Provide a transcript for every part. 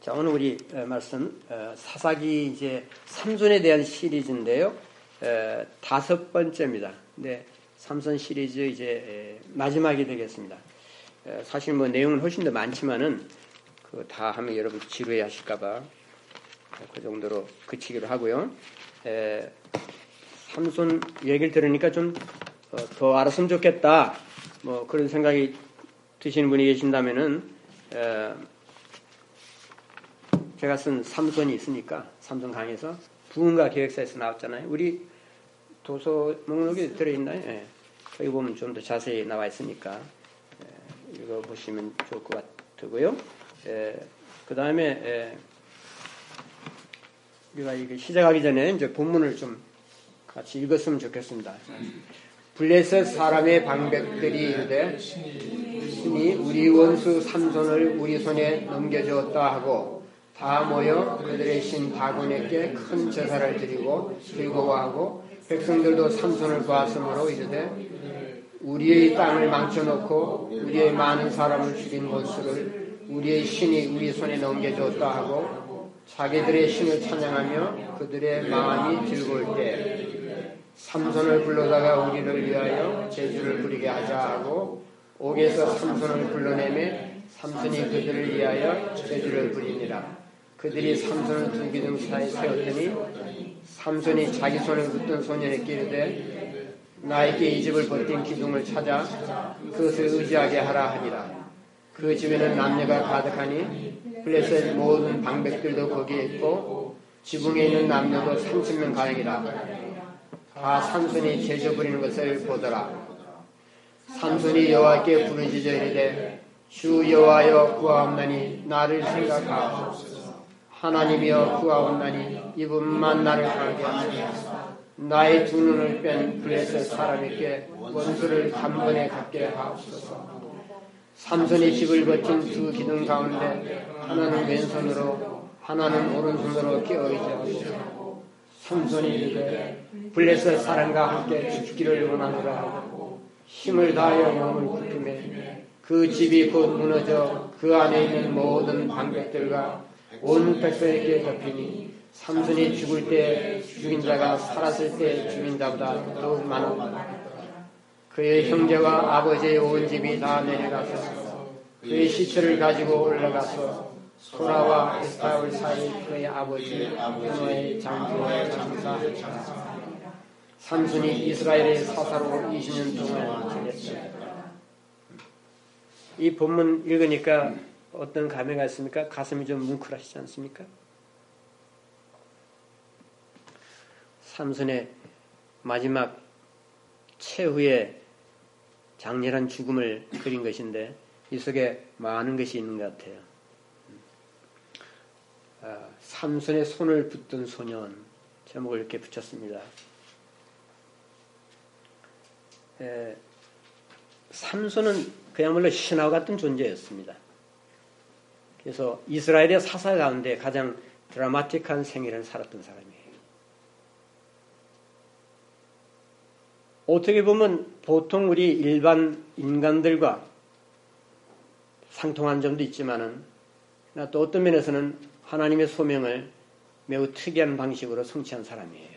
자, 오늘 우리 말씀 사사기 이제 삼손에 대한 시리즈인데요. 5번째입니다. 네, 삼손 시리즈 이제 마지막이 되겠습니다. 사실 뭐 내용은 훨씬 더 많지만은 그 다 하면 여러분 지루해 하실까봐 그 정도로 그치기로 하고요. 삼손 얘기를 들으니까 좀 더 알았으면 좋겠다. 뭐 그런 생각이 드시는 분이 계신다면은 제가 쓴 삼손이 있으니까 삼손 강에서 부흥과 계획서에서 나왔잖아요. 우리 도서 목록에 들어있나요? 예. 거기 보면 좀 더 자세히 나와 있으니까 읽어보시면 좋을 것 같고요. 그 다음에 우리가 이게 시작하기 전에 이제 본문을 좀 같이 읽었으면 좋겠습니다. 블레셋 사람의 방백들이 이르되 신이 우리 원수 삼손을 우리 손에 넘겨주었다 하고 다 모여 그들의 신 다곤에게 큰 제사를 드리고 즐거워하고 백성들도 삼손을 보았으므로 이르되 우리의 땅을 망쳐놓고 우리의 많은 사람을 죽인 원수를 우리의 신이 우리 손에 넘겨주었다 하고 자기들의 신을 찬양하며 그들의 마음이 즐거울 때 삼손을 불러다가 우리를 위하여 제주를 부리게 하자 하고 옥에서 삼손을 불러내매 삼손이 그들을 위하여 제주를 부리니라. 그들이 삼손을 두 기둥 사이에 세웠더니 삼손이 자기 손을 붙든 소년에게 이르되 나에게 이 집을 버틴 기둥을 찾아 그것을 의지하게 하라 하니라. 그 집에는 남녀가 가득하니 블레셋 모든 방백들도 거기에 있고 지붕에 있는 남녀도 30명 가량이라. 다 삼손이 제주 부리는 것을 보더라. 삼손이 여호와께 부르짖어 이르되 주 여호와여 구하옵나니 나를 생각하옵소서. 하나님이여 구하옵나니 이분만 나를 살게 하소서. 나의 두 눈을 뺀 블레셋 사람에게 원수를 단번에 갚게 하옵소서. 삼손이 집을 버틴 두 기둥 가운데 하나는 왼손으로 하나는 오른손으로 끼어 있었고 삼손이 이르되 블레셋 사람과 함께 죽기를 원하노라 하고 힘을 다하여 몸을 굽히매 그 집이 곧 무너져 그 안에 있는 모든 방백들과 온 백성에게 덮이니 삼손이 죽을 때 죽인 자가 살았을 때 죽인 자보다 더욱 많았다. 그의 형제와 아버지의 온 집이 다 내려가서 그의 시체를 가지고 올라가서 소라와 에스타올 사이 그의 아버지 노아의 장주에 장사하였다. 삼손이 이스라엘의 사사로 20년 동안 지냈다. 이 본문 읽으니까 어떤 감회가 있습니까? 가슴이 좀 뭉클하시지 않습니까? 삼손의 마지막 최후의 장렬한 죽음을 그린 것인데 이 속에 많은 것이 있는 것 같아요. 삼손의 손을 붙든 소년 제목을 이렇게 붙였습니다. 삼손은 그야말로 신하와 같은 존재였습니다. 그래서 이스라엘의 사사 가운데 가장 드라마틱한 생애를 살았던 사람이에요. 어떻게 보면 보통 우리 일반 인간들과 상통한 점도 있지만은 또 어떤 면에서는 하나님의 소명을 매우 특이한 방식으로 성취한 사람이에요.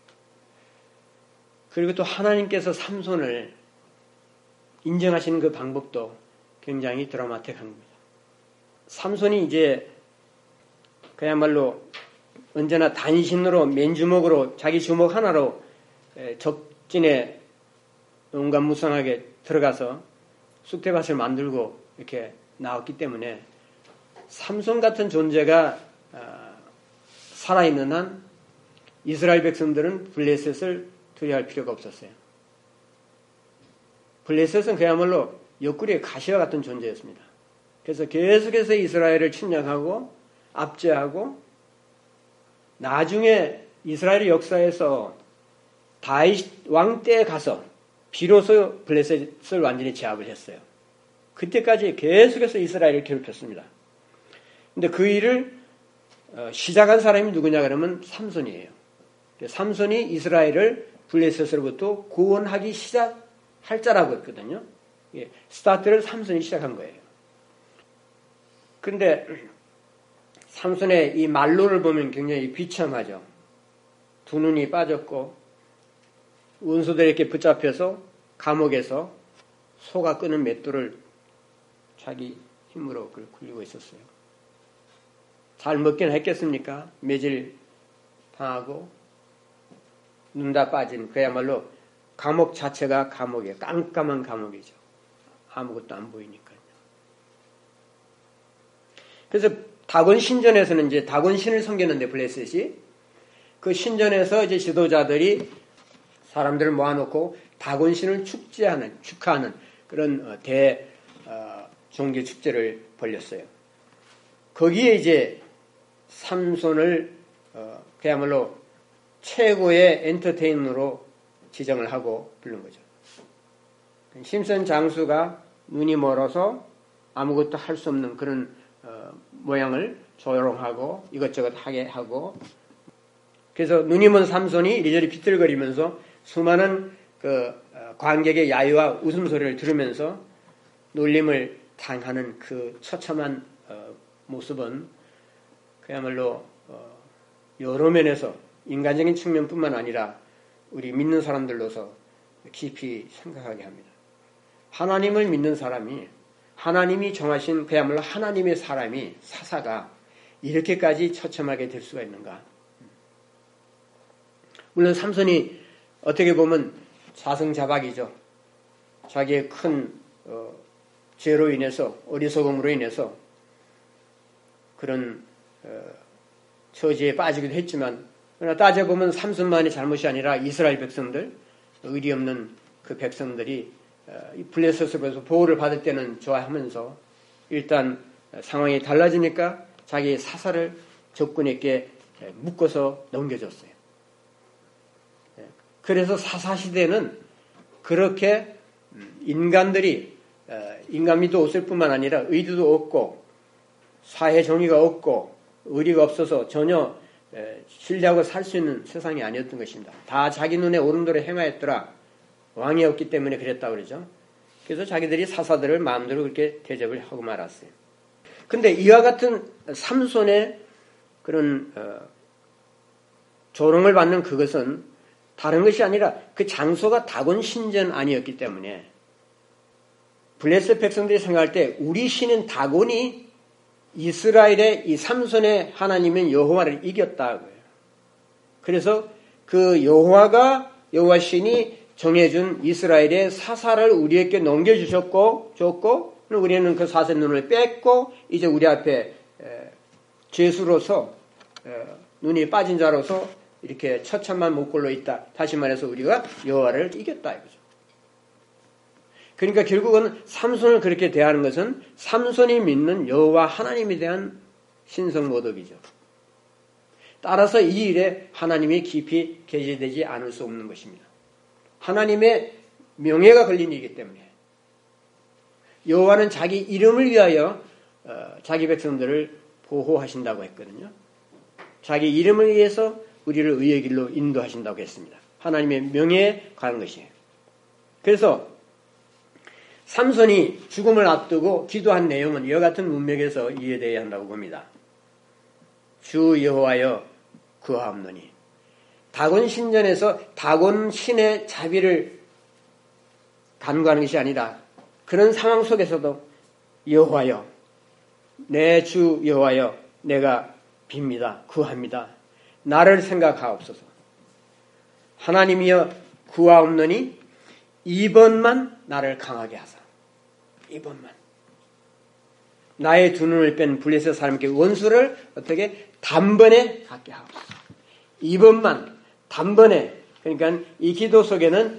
그리고 또 하나님께서 삼손을 인정하시는 그 방법도 굉장히 드라마틱한 겁니다. 삼손이 이제 그야말로 언제나 단신으로 맨주먹으로 자기 주먹 하나로 적진에 온갖 무성하게 들어가서 쑥대밭을 만들고 이렇게 나왔기 때문에 삼손 같은 존재가 살아있는 한 이스라엘 백성들은 블레셋을 두려워할 필요가 없었어요. 블레셋은 그야말로 옆구리의 가시와 같은 존재였습니다. 그래서 계속해서 이스라엘을 침략하고 압제하고 나중에 이스라엘의 역사에서 다윗 왕 때에 가서 비로소 블레셋을 완전히 제압을 했어요. 그때까지 계속해서 이스라엘을 괴롭혔습니다. 근데 그 일을 시작한 사람이 누구냐 그러면 삼손이에요. 삼손이 이스라엘을 블레셋으로부터 구원하기 시작할 자라고 했거든요. 스타트를 삼손이 시작한 거예요. 근데 삼손의 이 말로를 보면 굉장히 비참하죠. 두 눈이 빠졌고 원수들에게 붙잡혀서 감옥에서 소가 끄는 맷돌을 자기 힘으로 그걸 굴리고 있었어요. 잘 먹긴 했겠습니까? 매질 당하고 눈 다 빠진 그야말로 감옥 자체가 감옥이에요. 깜깜한 감옥이죠. 아무것도 안 보이니까요. 그래서 다곤 신전에서는 이제 다곤 신을 섬기는데 블레셋이 그 신전에서 이제 지도자들이 사람들을 모아놓고 다곤 신을 축하하는 그런 종교 축제를 벌였어요. 거기에 이제 삼손을 그야말로 최고의 엔터테인으로 지정을 하고 부른 거죠. 심슨 장수가 눈이 멀어서 아무것도 할 수 없는 그런 모양을 조롱하고 이것저것 하게 하고, 그래서 눈이 먼 삼손이 이리저리 비틀거리면서 수많은 그 관객의 야유와 웃음소리를 들으면서 놀림을 당하는 그 처참한 모습은 그야말로 여러 면에서 인간적인 측면뿐만 아니라 우리 믿는 사람들로서 깊이 생각하게 합니다. 하나님을 믿는 사람이, 하나님이 정하신 그야말로 하나님의 사람이, 사사가 이렇게까지 처참하게 될 수가 있는가? 물론 삼손이 어떻게 보면 자승자박이죠. 자기의 큰 죄로 인해서, 어리석음으로 인해서 그런 처지에 빠지기도 했지만, 그러나 따져보면 삼손만의 잘못이 아니라 이스라엘 백성들, 의리 없는 그 백성들이 블레셋으로서 보호를 받을 때는 좋아하면서 일단 상황이 달라지니까 자기의 사사를 적군에게 묶어서 넘겨줬어요. 그래서 사사시대는 그렇게 인간들이 인간미도 없을 뿐만 아니라 의도도 없고 사회 정의가 없고 의리가 없어서 전혀 신뢰하고 살 수 있는 세상이 아니었던 것입니다. 다 자기 눈에 옳은 대로 행하였더라. 왕이 없기 때문에 그랬다고 그러죠. 그래서 자기들이 사사들을 마음대로 그렇게 대접을 하고 말았어요. 근데 이와 같은 삼손의 그런 조롱을 받는 그것은 다른 것이 아니라 그 장소가 다곤 신전 아니었기 때문에 블레셋 백성들이 생각할 때 우리 신인 다곤이 이스라엘의 이 삼손의 하나님인 여호와를 이겼다고요. 그래서 그 여호와 신이 정해준 이스라엘의 사사를 우리에게 넘겨주셨고 우리는 그 사사의 눈을 뺐고 이제 우리 앞에 죄수로서 눈이 빠진 자로서 이렇게 처참한 목골로 있다. 다시 말해서 우리가 여호와를 이겼다 이거죠. 그러니까 결국은 삼손을 그렇게 대하는 것은 삼손이 믿는 여호와 하나님에 대한 신성모독이죠. 따라서 이 일에 하나님이 깊이 계시되지 않을 수 없는 것입니다. 하나님의 명예가 걸린 일이기 때문에 여호와는 자기 이름을 위하여 자기 백성들을 보호하신다고 했거든요. 자기 이름을 위해서 우리를 의의 길로 인도하신다고 했습니다. 하나님의 명예에 관한 것이에요. 그래서 삼손이 죽음을 앞두고 기도한 내용은 이와 같은 문맥에서 이해되어야 한다고 봅니다. 주 여호와여 구하옵노니. 다곤 신전에서 다곤 신의 자비를 간구하는 것이 아니라 그런 상황 속에서도 여호와여, 내 주 여호와여, 내가 빕니다. 구합니다. 나를 생각하옵소서. 하나님이여 구하옵노니 이번만 나를 강하게 하사. 이번만. 나의 두 눈을 뺀 블레셋 사람께 원수를 어떻게 단번에 갖게 하옵소서. 이번만 단번에. 그러니까 이 기도 속에는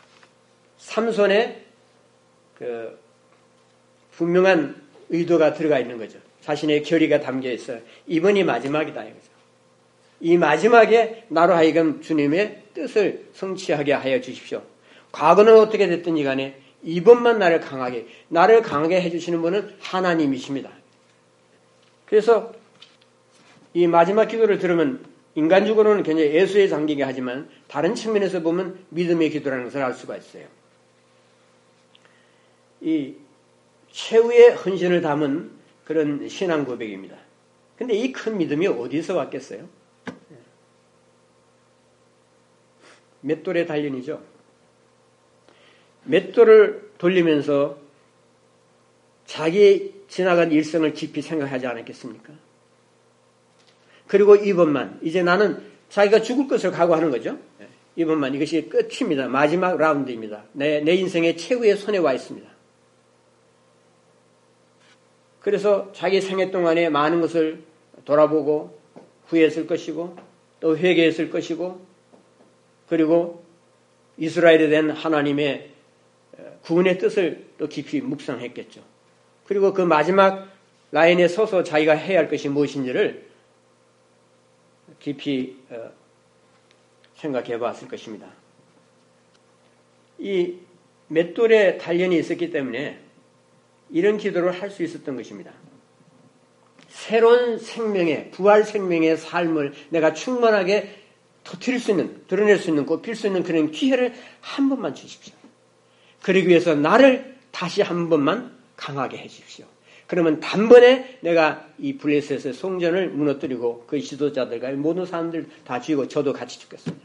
삼손의 그 분명한 의도가 들어가 있는 거죠. 자신의 결의가 담겨 있어요. 이번이 마지막이다 이거죠. 이 마지막에 나로 하여금 주님의 뜻을 성취하게 하여 주십시오. 과거는 어떻게 됐든지 간에 이번만 나를 강하게 해주시는 분은 하나님이십니다. 그래서 이 마지막 기도를 들으면 인간적으로는 굉장히 예수의 장기게 하지만 다른 측면에서 보면 믿음의 기도라는 것을 알 수가 있어요. 이 최후의 헌신을 담은 그런 신앙 고백입니다. 근데 이 큰 믿음이 어디서 왔겠어요? 맷돌의 단련이죠. 맷돌을 돌리면서 자기 지나간 일생을 깊이 생각하지 않았겠습니까? 그리고 이번만, 이제 나는 자기가 죽을 것을 각오하는 거죠. 이번만, 이것이 끝입니다. 마지막 라운드입니다. 내 인생의 최후의 손에 와 있습니다. 그래서 자기 생애 동안에 많은 것을 돌아보고 후회했을 것이고 또 회개했을 것이고 그리고 이스라엘에 대한 하나님의 구원의 뜻을 또 깊이 묵상했겠죠. 그리고 그 마지막 라인에 서서 자기가 해야 할 것이 무엇인지를 깊이 생각해 봤을 것입니다. 이 맷돌의 단련이 있었기 때문에 이런 기도를 할 수 있었던 것입니다. 새로운 생명의, 부활 생명의 삶을 내가 충만하게 터뜨릴 수 있는, 드러낼 수 있는, 꽃필 수 있는 그런 기회를 한 번만 주십시오. 그러기 위해서 나를 다시 한 번만 강하게 해 주십시오. 그러면 단번에 내가 이 블레셋의 성전을 무너뜨리고 그 지도자들과 모든 사람들 다 죽이고 저도 같이 죽겠습니다.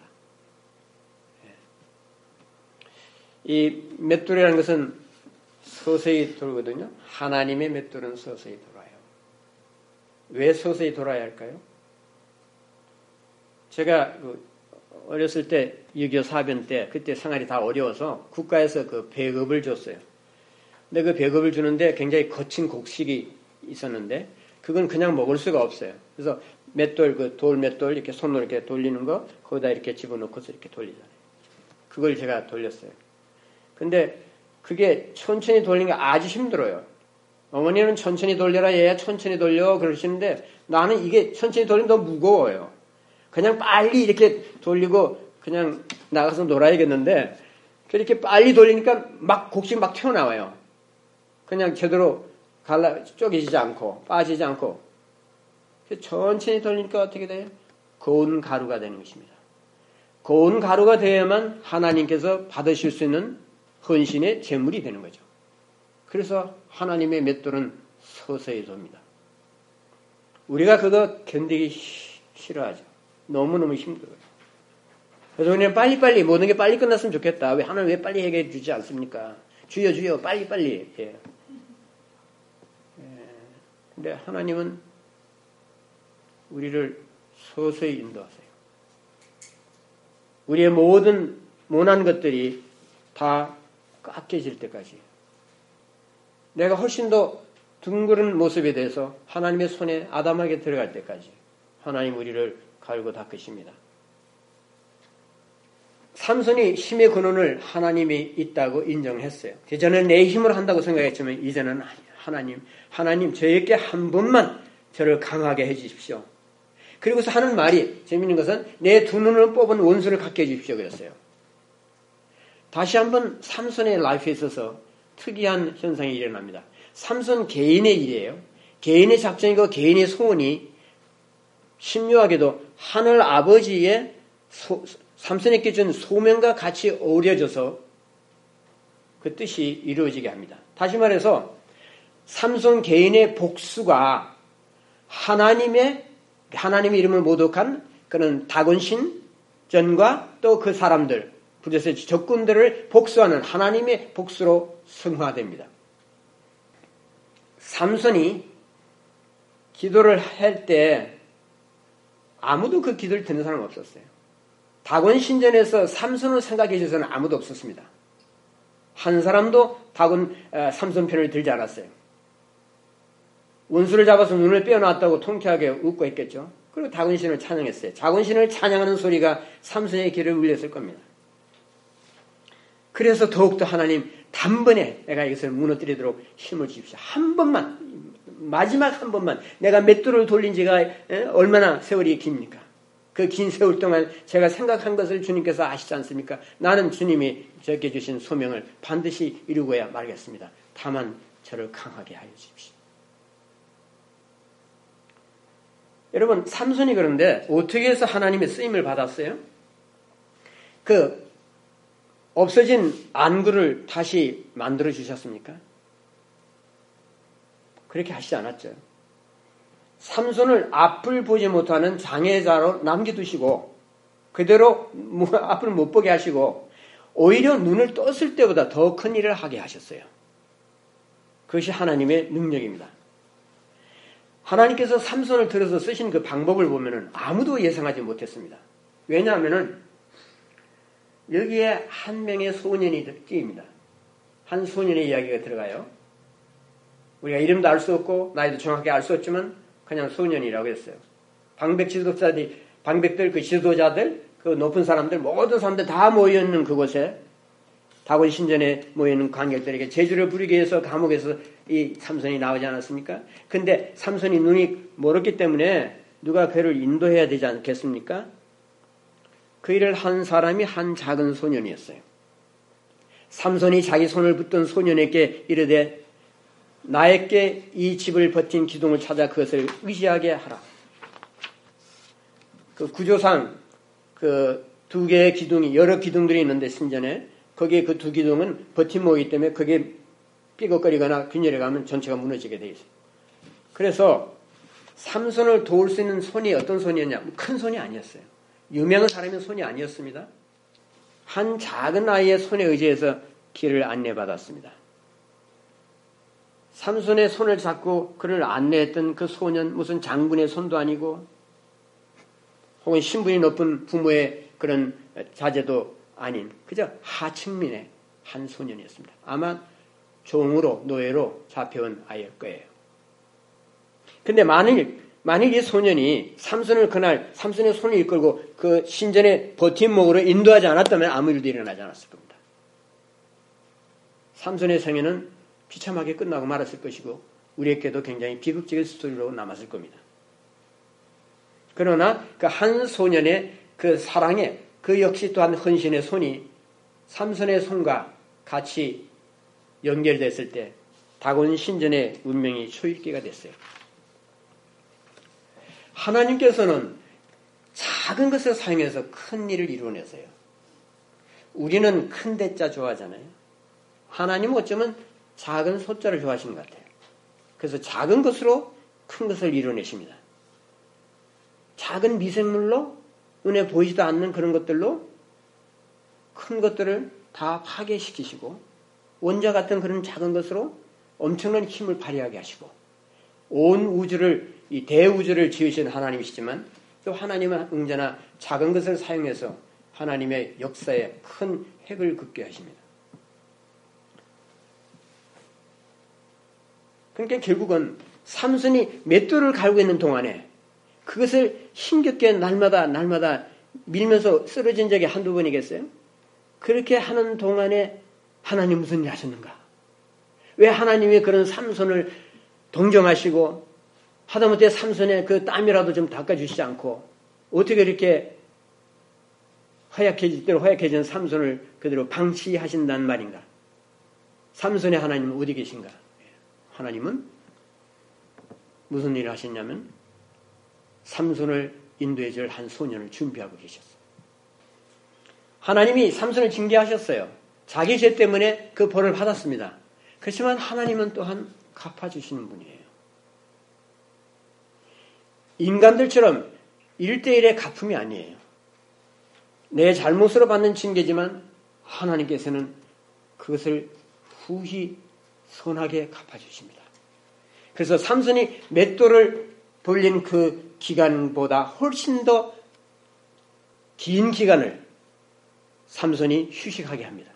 이 맷돌이라는 것은 서서히 돌거든요. 하나님의 맷돌은 서서히 돌아요. 왜 서서히 돌아야 할까요? 제가 어렸을 때 6.25 사변 때 그때 생활이 다 어려워서 국가에서 그 배급을 줬어요. 근데 그 배급을 주는데 굉장히 거친 곡식이 있었는데 그건 그냥 먹을 수가 없어요. 그래서 맷돌, 그 돌 맷돌 이렇게 손으로 이렇게 돌리는 거 거기다 이렇게 집어넣고서 이렇게 돌리잖아요. 그걸 제가 돌렸어요. 근데 그게 천천히 돌리는 게 아주 힘들어요. 어머니는 천천히 돌려라 얘야 천천히 돌려 그러시는데 나는 이게 천천히 돌리면 너무 무거워요. 그냥 빨리 이렇게 돌리고 그냥 나가서 놀아야겠는데 그렇게 빨리 돌리니까 막 곡식 막 튀어나와요. 그냥 제대로 쪼개지지 않고 빠지지 않고 천천히 돌리니까 어떻게 돼요? 고운 가루가 되는 것입니다. 고운 가루가 되어야만 하나님께서 받으실 수 있는 헌신의 제물이 되는 거죠. 그래서 하나님의 맷돌은 서서히 돕니다. 우리가 그거 견디기 싫어하죠. 너무너무 힘들어요. 그래서 그냥 빨리빨리 모든 게 빨리 끝났으면 좋겠다. 왜 하나님 왜 빨리 해결해 주지 않습니까? 주여 주여 빨리빨리. 예. 근데 하나님은 우리를 서서히 인도하세요. 우리의 모든 모난 것들이 다 깎여질 때까지 내가 훨씬 더 둥그런 모습에 대해서 하나님의 손에 아담하게 들어갈 때까지 하나님 우리를 갈고 닦으십니다. 삼손이 힘의 근원을 하나님이 있다고 인정했어요. 그전에는 내 힘으로 한다고 생각했지만 이제는 하나님 저에게 한 번만 저를 강하게 해주십시오. 그리고서 하는 말이 재밌는 것은 내 두 눈을 뽑은 원수를 갖게 해주십시오 그랬어요. 다시 한번 삼손의 라이프에 있어서 특이한 현상이 일어납니다. 삼손 개인의 일이에요. 개인의 작전이고 개인의 소원이 신묘하게도 하늘 아버지의 삼손에게 준 소명과 같이 어우러져서 그 뜻이 이루어지게 합니다. 다시 말해서 삼손 개인의 복수가 하나님의 이름을 모독한 그런 다곤신전과 또 그 사람들 블레셋 적군들을 복수하는 하나님의 복수로 승화됩니다. 삼손이 기도를 할 때 아무도 그 기도를 듣는 사람 없었어요. 다곤신전에서 삼손을 생각해 주셔서는 아무도 없었습니다. 한 사람도 삼손 편을 들지 않았어요. 원수를 잡아서 눈을 빼어놨다고 통쾌하게 웃고 했겠죠. 그리고 다곤신을 찬양했어요. 다곤신을 찬양하는 소리가 삼손의 귀를 울렸을 겁니다. 그래서 더욱더 하나님 단번에 내가 이것을 무너뜨리도록 힘을 주십시오. 한 번만, 마지막 한 번만. 내가 맷돌을 돌린 지가 얼마나 세월이 깁니까? 그 긴 세월 동안 제가 생각한 것을 주님께서 아시지 않습니까? 나는 주님이 저에게 주신 소명을 반드시 이루고야 말겠습니다. 다만 저를 강하게 하여 주십시오. 여러분, 삼손이 그런데 어떻게 해서 하나님의 쓰임을 받았어요? 그 없어진 안구를 다시 만들어 주셨습니까? 그렇게 하시지 않았죠. 삼손을 앞을 보지 못하는 장애자로 남겨두시고 그대로 앞을 못 보게 하시고 오히려 눈을 떴을 때보다 더 큰 일을 하게 하셨어요. 그것이 하나님의 능력입니다. 하나님께서 삼손을 들어서 쓰신 그 방법을 보면은 아무도 예상하지 못했습니다. 왜냐하면은 여기에 한 명의 소년이 끼입니다. 한 소년의 이야기가 들어가요. 우리가 이름도 알 수 없고 나이도 정확하게 알 수 없지만 그냥 소년이라고 했어요. 방백들 그 지도자들 그 높은 사람들 모든 사람들 다 모여있는 그곳에 다곤 신전에 모여있는 관객들에게 제주를 부리기 위해서 감옥에서 이 삼손이 나오지 않았습니까? 근데 삼손이 눈이 멀었기 때문에 누가 그를 인도해야 되지 않겠습니까? 그 일을 한 사람이 한 작은 소년이었어요. 삼손이 자기 손을 붙든 소년에게 이르되 나에게 이 집을 버틴 기둥을 찾아 그것을 의지하게 하라. 그 구조상 그 두 개의 기둥이 여러 기둥들이 있는데 신전에 거기에 그 두 기둥은 버팀목이기 때문에 그게 삐걱거리거나 균열해 가면 전체가 무너지게 돼 있어요. 그래서 삼손을 도울 수 있는 손이 어떤 손이었냐? 큰 손이 아니었어요. 유명한 사람의 손이 아니었습니다. 한 작은 아이의 손에 의지해서 길을 안내받았습니다. 삼손의 손을 잡고 그를 안내했던 그 소년 무슨 장군의 손도 아니고 혹은 신분이 높은 부모의 그런 자제도 아닌 그저 하층민의 한 소년이었습니다. 아마 종으로 노예로 잡혀온 아이일 거예요. 근데 만일 이 소년이 삼손을 그날 삼손의 손을 이끌고 그 신전의 버팀목으로 인도하지 않았다면 아무 일도 일어나지 않았을 겁니다. 삼손의 생애는 비참하게 끝나고 말았을 것이고 우리에게도 굉장히 비극적인 스토리로 남았을 겁니다. 그러나 그 한 소년의 그 사랑에 그 역시 또한 헌신의 손이 삼손의 손과 같이 연결됐을 때 다곤 신전의 운명이 초읽기가 됐어요. 하나님께서는 작은 것을 사용해서 큰 일을 이루어내세요. 우리는 큰 대자 좋아하잖아요. 하나님은 어쩌면 작은 소자를 좋아하시는 것 같아요. 그래서 작은 것으로 큰 것을 이루어내십니다. 작은 미생물로 눈에 보이지도 않는 그런 것들로 큰 것들을 다 파괴시키시고 원자 같은 그런 작은 것으로 엄청난 힘을 발휘하게 하시고 온 우주를 이 대우주를 지으신 하나님이시지만 또 하나님은 언제나 작은 것을 사용해서 하나님의 역사에 큰 획을 긋게 하십니다. 그러니까 결국은 삼손이 맷돌을 갈고 있는 동안에 그것을 힘겹게 날마다 밀면서 쓰러진 적이 한두 번이겠어요? 그렇게 하는 동안에 하나님 무슨 일 하셨는가? 왜 하나님이 그런 삼손을 동정하시고 하다못해 삼손의 그 땀이라도 좀 닦아주시지 않고 어떻게 이렇게 허약해진 삼손을 그대로 방치하신단 말인가? 삼손의 하나님은 어디 계신가? 하나님은 무슨 일을 하셨냐면 삼손을 인도해 줄 한 소년을 준비하고 계셨어요. 하나님이 삼손을 징계하셨어요. 자기 죄 때문에 그 벌을 받았습니다. 그렇지만 하나님은 또한 갚아주시는 분이에요. 인간들처럼 1대1의 갚음이 아니에요. 내 잘못으로 받는 징계지만 하나님께서는 그것을 후히 선하게 갚아주십니다. 그래서 삼손이 맷돌을 돌린 그 기간보다 훨씬 더 긴 기간을 삼손이 휴식하게 합니다.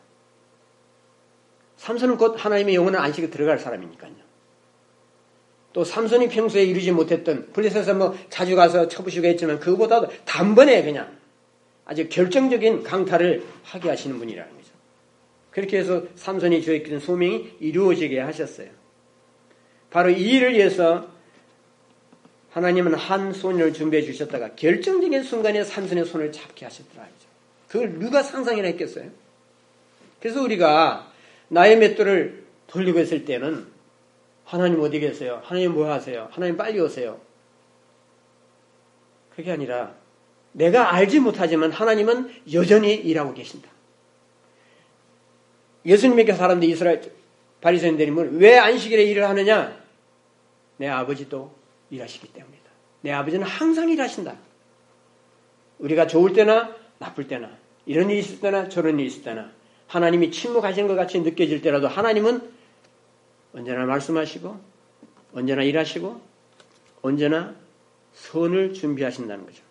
삼손은 곧 하나님의 영원한 안식에 들어갈 사람이니까요. 또 삼손이 평소에 이루지 못했던 블레셋에서 뭐 자주 가서 쳐부시고 했지만 그거보다도 단번에 그냥 아주 결정적인 강탈을 하게 하시는 분이라는 거죠. 그렇게 해서 삼손이 주어있던 소명이 이루어지게 하셨어요. 바로 이 일을 위해서 하나님은 한 소년을 준비해 주셨다가 결정적인 순간에 삼손의 손을 잡게 하셨더라. 그걸 누가 상상이나 했겠어요? 그래서 우리가 나의 맷돌을 돌리고 있을 때는 하나님 어디 계세요? 하나님 뭐 하세요? 하나님 빨리 오세요. 그게 아니라 내가 알지 못하지만 하나님은 여전히 일하고 계신다. 예수님에게 사람들이 이스라엘 바리새인들이 왜 안식일에 일을 하느냐? 내 아버지도 일하시기 때문이다. 내 아버지는 항상 일하신다. 우리가 좋을 때나 나쁠 때나 이런 일이 있을 때나 저런 일이 있을 때나 하나님이 침묵하시는 것 같이 느껴질 때라도 하나님은 언제나 말씀하시고 언제나 일하시고 언제나 선을 준비하신다는 거죠.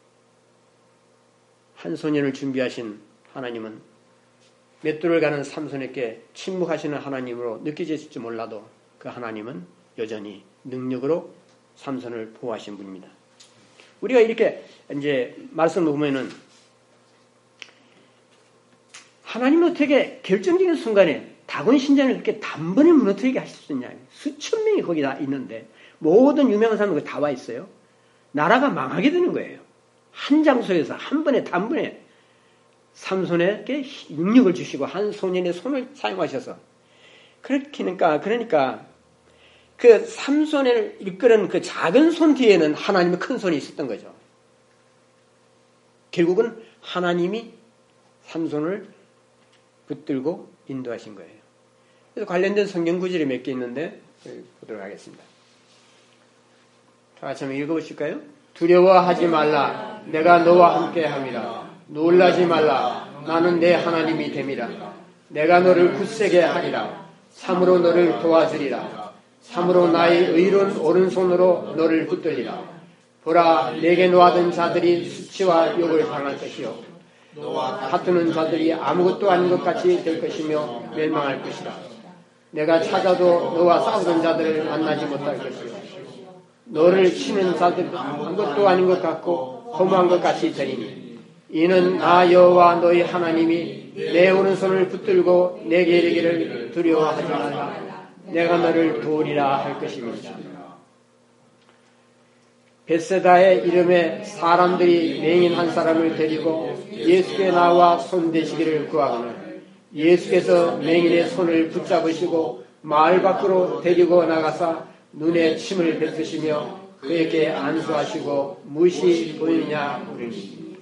한 소년을 준비하신 하나님은 맷돌을 가는 삼손에게 침묵하시는 하나님으로 느껴질지 몰라도 그 하나님은 여전히 능력으로 삼손을 보호하신 분입니다. 우리가 이렇게 이제 말씀을 보면은 하나님은 어떻게 결정적인 순간에 다곤 신전을 그렇게 단번에 무너뜨리게 하실 수 있냐. 수천 명이 거기 다 있는데 모든 유명한 사람들 다 와 있어요. 나라가 망하게 되는 거예요. 한 장소에서 한 번에 단번에 삼손에게 능력을 주시고 한 소년의 손을 사용하셔서 그러니까 그 삼손을 이끄는 그 작은 손 뒤에는 하나님의 큰 손이 있었던 거죠. 결국은 하나님이 삼손을 붙들고 인도하신 거예요. 그래서 관련된 성경 구절이 몇 개 있는데 보도록 하겠습니다. 다 같이 한번 읽어보실까요? 두려워하지 말라. 내가 너와 함께 함이라. 놀라지 말라. 나는 내 하나님이 됨이라. 내가 너를 굳세게 하리라. 참으로 너를 도와주리라. 참으로 나의 의로운 오른손으로 너를 붙들리라. 보라, 내게 놓아둔 자들이 수치와 욕을 당할 것이요 너와 다투는 자들이 아무것도 아닌 것 같이 될 것이며 멸망할 것이라. 내가 찾아도 너와 싸우던 자들을 만나지 못할 것이요 너를 치는 자들도 아무것도 아닌 것 같고 허무한 것 같이 되리니 이는 나 여호와 너희 하나님이 내 오른손을 붙들고 내게 이르기를 두려워하지 말라. 내가 너를 도우리라 할 것입니다. 벳세다의 이름에 사람들이 맹인 한 사람을 데리고 예수께 나와 손대시기를 구하거늘 예수께서 맹인의 손을 붙잡으시고 마을 밖으로 데리고 나가사 눈에 침을 뱉으시며 그에게 안수하시고 무엇이 보이느냐 물으니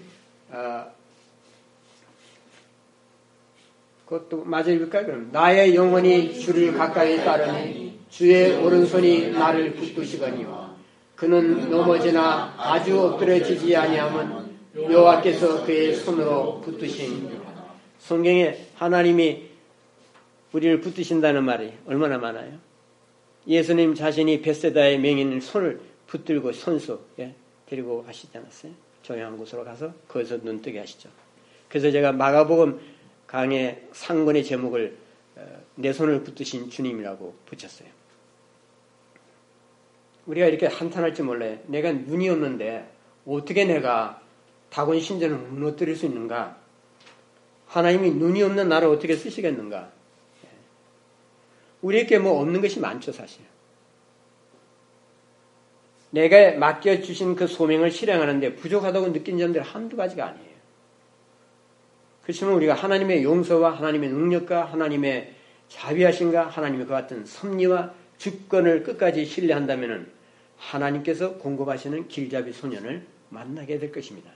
그것도 마저 읽을까요? 그럼 나의 영혼이 주를 가까이 따르니 주의 오른손이 나를 붙드시거니와 그는 넘어지나 아주 엎드려지지 아니하면 여호와께서 그의 손으로 붙드시니라. 성경에 하나님이 우리를 붙드신다는 말이 얼마나 많아요. 예수님 자신이 벳세다의 맹인을 손을 붙들고 손수 데리고 가시지 않았어요? 조용한 곳으로 가서 거기서 눈뜨게 하시죠. 그래서 제가 마가복음 강의 상권의 제목을 내 손을 붙드신 주님이라고 붙였어요. 우리가 이렇게 한탄할지 몰라요. 내가 눈이 없는데 어떻게 내가 다곤 신전을 무너뜨릴 수 있는가? 하나님이 눈이 없는 나를 어떻게 쓰시겠는가? 우리에게 뭐 없는 것이 많죠, 사실. 내가 맡겨주신 그 소명을 실행하는데 부족하다고 느낀 점들이 한두 가지가 아니에요. 그렇지만 우리가 하나님의 용서와 하나님의 능력과 하나님의 자비하심과 하나님의 그 같은 섭리와 주권을 끝까지 신뢰한다면 하나님께서 공급하시는 길잡이 소년을 만나게 될 것입니다.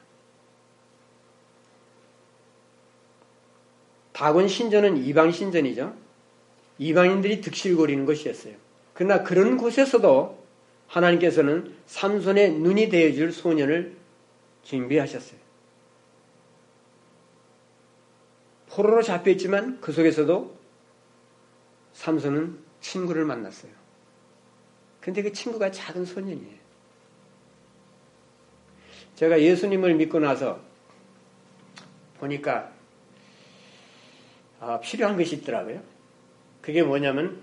다곤 신전은 이방 신전이죠. 이방인들이 득실거리는 것이었어요. 그러나 그런 곳에서도 하나님께서는 삼손의 눈이 되어줄 소년을 준비하셨어요. 포로로 잡혀있지만 그 속에서도 삼손은 친구를 만났어요. 근데 그 친구가 작은 소년이에요. 제가 예수님을 믿고 나서 보니까 필요한 것이 있더라고요. 그게 뭐냐면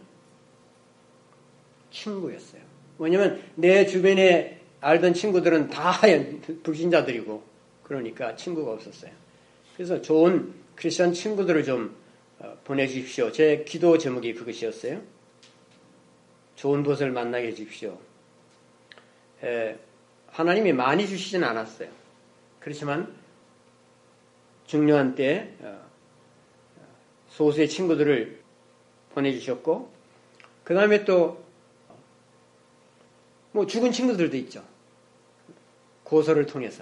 친구였어요. 왜냐면 내 주변에 알던 친구들은 다 불신자들이고 그러니까 친구가 없었어요. 그래서 좋은 크리스천 친구들을 좀 보내주십시오. 제 기도 제목이 그것이었어요. 좋은 곳을 만나게 해주십시오. 하나님이 많이 주시진 않았어요. 그렇지만 중요한 때에 소수의 친구들을 보내주셨고 그 다음에 또 뭐 죽은 친구들도 있죠. 고서를 통해서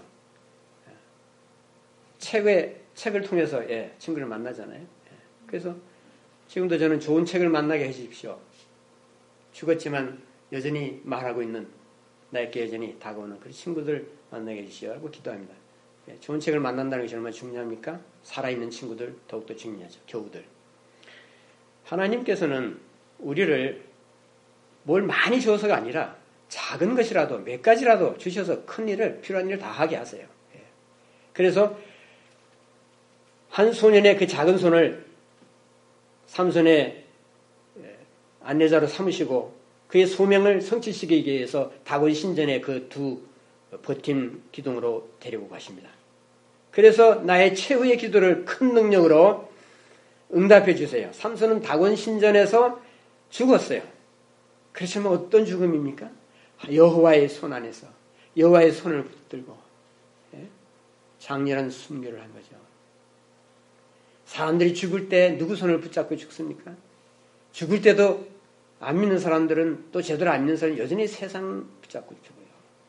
책을 통해서 친구를 만나잖아요. 그래서 지금도 저는 좋은 책을 만나게 해주십시오. 죽었지만 여전히 말하고 있는 나에게 여전히 다가오는 그 친구들 만나게 해주시라고 기도합니다. 좋은 책을 만난다는 것이 얼마나 중요합니까? 살아있는 친구들 더욱더 중요하죠. 교우들. 하나님께서는 우리를 뭘 많이 주어서가 아니라 작은 것이라도 몇 가지라도 주셔서 큰 일을 필요한 일을 다 하게 하세요. 그래서 한 소년의 그 작은 손을 삼손의 안내자로 삼으시고 그의 소명을 성취시키기 위해서 다곤 신전의 그 두 버팀 기둥으로 데리고 가십니다. 그래서 나의 최후의 기도를 큰 능력으로 응답해 주세요. 삼손은 다곤 신전에서 죽었어요. 그렇지만 어떤 죽음입니까? 여호와의 손 안에서 여호와의 손을 붙들고 장렬한 순교를 한 거죠. 사람들이 죽을 때 누구 손을 붙잡고 죽습니까? 죽을 때도 안 믿는 사람들은 또 제대로 안 믿는 사람은 여전히 세상 붙잡고 죽어요.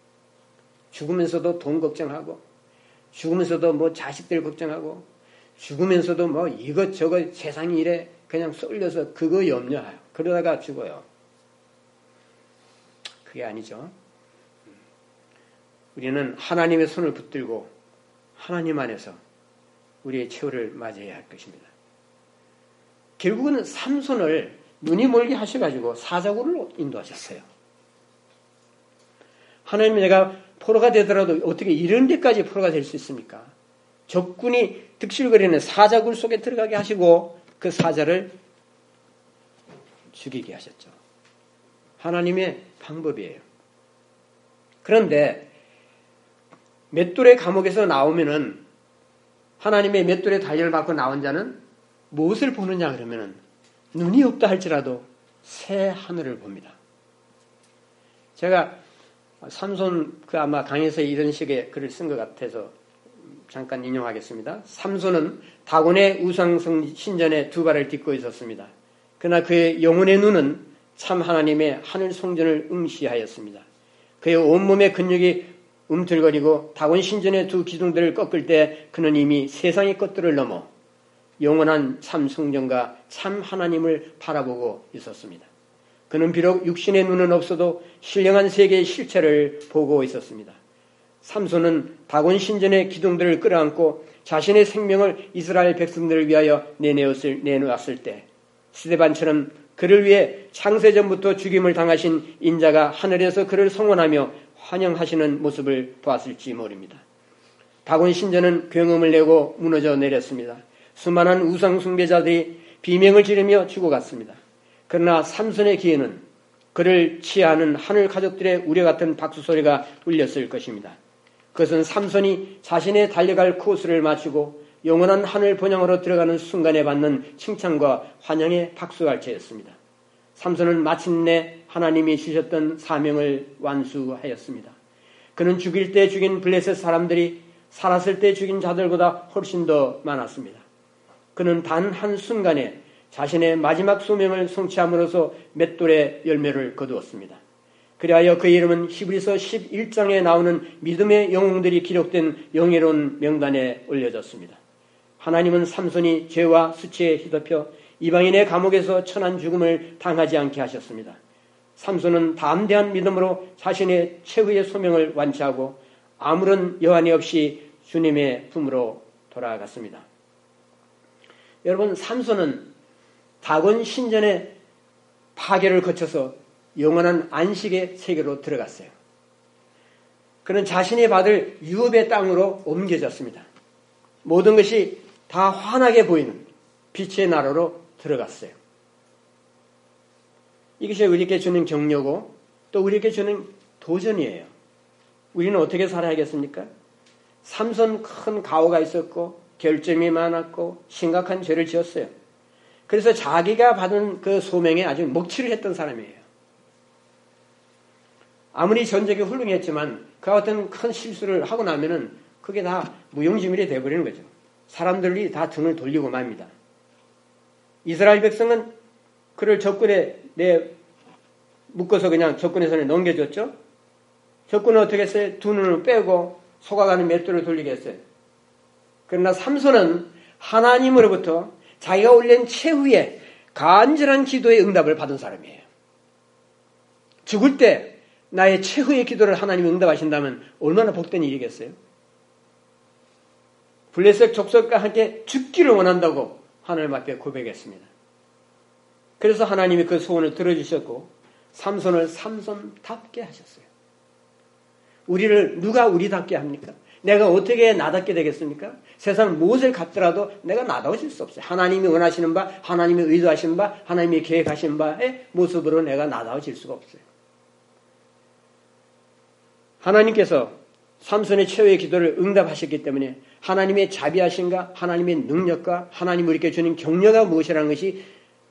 죽으면서도 돈 걱정하고 죽으면서도 뭐 자식들 걱정하고 죽으면서도 뭐 이것저것 세상 일에 그냥 쏠려서 그거 염려해요. 그러다가 죽어요. 그게 아니죠. 우리는 하나님의 손을 붙들고 하나님 안에서 우리의 최후를 맞이해야 할 것입니다. 결국은 삼손을 눈이 멀게 하셔가지고 사자굴로 인도하셨어요. 하나님 내가 포로가 되더라도 어떻게 이런 데까지 포로가 될 수 있습니까? 적군이 득실거리는 사자굴 속에 들어가게 하시고 그 사자를 죽이게 하셨죠. 하나님의 방법이에요. 그런데 맷돌의 감옥에서 나오면은 하나님의 맷돌의 단련을 받고 나온 자는 무엇을 보느냐 그러면은 눈이 없다 할지라도 새 하늘을 봅니다. 제가 삼손 아마 강에서 이런 식의 글을 쓴 것 같아서 잠깐 인용하겠습니다. 삼손은 다곤의 우상성 신전에 두 발을 딛고 있었습니다. 그러나 그의 영혼의 눈은 참 하나님의 하늘 성전을 응시하였습니다. 그의 온몸의 근육이 움틀거리고 다곤 신전의 두 기둥들을 꺾을 때 그는 이미 세상의 것들을 넘어 영원한 참 성전과 참 하나님을 바라보고 있었습니다. 그는 비록 육신의 눈은 없어도 신령한 세계의 실체를 보고 있었습니다. 삼손은 다곤 신전의 기둥들을 끌어안고 자신의 생명을 이스라엘 백성들을 위하여 내놓았을 때 스데반처럼 그를 위해 창세전부터 죽임을 당하신 인자가 하늘에서 그를 성원하며 환영하시는 모습을 보았을지 모릅니다. 다곤 신전은 굉음을 내고 무너져 내렸습니다. 수많은 우상 숭배자들이 비명을 지르며 죽어갔습니다. 그러나 삼손의 귀에는 그를 치하하는 하늘 가족들의 우려 같은 박수 소리가 울렸을 것입니다. 그것은 삼손이 자신의 달려갈 코스를 마치고 영원한 하늘 본향으로 들어가는 순간에 받는 칭찬과 환영의 박수갈채였습니다. 삼손은 마침내 하나님이 주셨던 사명을 완수하였습니다. 그는 죽일 때 죽인 블레셋 사람들이 살았을 때 죽인 자들보다 훨씬 더 많았습니다. 그는 단 한순간에 자신의 마지막 소명을 성취함으로써 맷돌의 열매를 거두었습니다. 그리하여 그의 이름은 히브리서 11장에 나오는 믿음의 영웅들이 기록된 영예로운 명단에 올려졌습니다. 하나님은 삼손이 죄와 수치에 휘덮여 이방인의 감옥에서 천한 죽음을 당하지 않게 하셨습니다. 삼손은 담대한 믿음으로 자신의 최후의 소명을 완치하고 아무런 여한이 없이 주님의 품으로 돌아갔습니다. 여러분, 삼손은 다곤 신전의 파괴를 거쳐서 영원한 안식의 세계로 들어갔어요. 그는 자신이 받을 유업의 땅으로 옮겨졌습니다. 모든 것이 다 환하게 보이는 빛의 나라로 들어갔어요. 이것이 우리에게 주는 격려고 또 우리에게 주는 도전이에요. 우리는 어떻게 살아야겠습니까? 삼손 큰 가오가 있었고 결점이 많았고 심각한 죄를 지었어요. 그래서 자기가 받은 그 소명에 아주 먹칠을 했던 사람이에요. 아무리 전적이 훌륭했지만 그와 같은 큰 실수를 하고 나면은 그게 다 무용지물이 되어버리는 거죠. 사람들이 다 등을 돌리고 맙니다. 이스라엘 백성은 그를 적군에 묶어서 그냥 적군의 손에 넘겨줬죠. 적군은 어떻게 했어요? 두 눈을 빼고 속아가는 맷돌을 돌리게 했어요. 그러나 삼손은 하나님으로부터 자기가 올린 최후의 간절한 기도의 응답을 받은 사람이에요. 죽을 때 나의 최후의 기도를 하나님이 응답하신다면 얼마나 복된 일이겠어요? 블레셋 족속과 함께 죽기를 원한다고 하나님 앞에 고백했습니다. 그래서 하나님이 그 소원을 들어주셨고 삼손을 삼손답게 하셨어요. 우리를 누가 우리답게 합니까? 내가 어떻게 나답게 되겠습니까? 세상 무엇을 갖더라도 내가 나다워질 수 없어요. 하나님이 원하시는 바, 하나님이 의도하신 바, 하나님이 계획하신 바의 모습으로 내가 나다워질 수가 없어요. 하나님께서 삼손의 최후의 기도를 응답하셨기 때문에 하나님의 자비하신가, 하나님의 능력과 하나님 우리에게 주는 격려가 무엇이라는 것이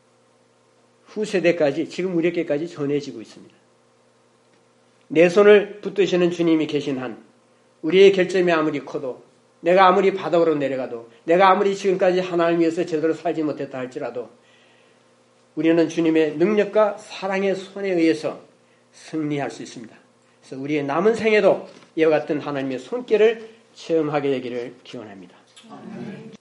후세대까지, 지금 우리에게까지 전해지고 있습니다. 내 손을 붙드시는 주님이 계신 한 우리의 결점이 아무리 커도, 내가 아무리 바닥으로 내려가도, 내가 아무리 지금까지 하나님 위해서 제대로 살지 못했다 할지라도 우리는 주님의 능력과 사랑의 손에 의해서 승리할 수 있습니다. 그래서 우리의 남은 생에도 이와 같은 하나님의 손길을 체험하게 되기를 기원합니다.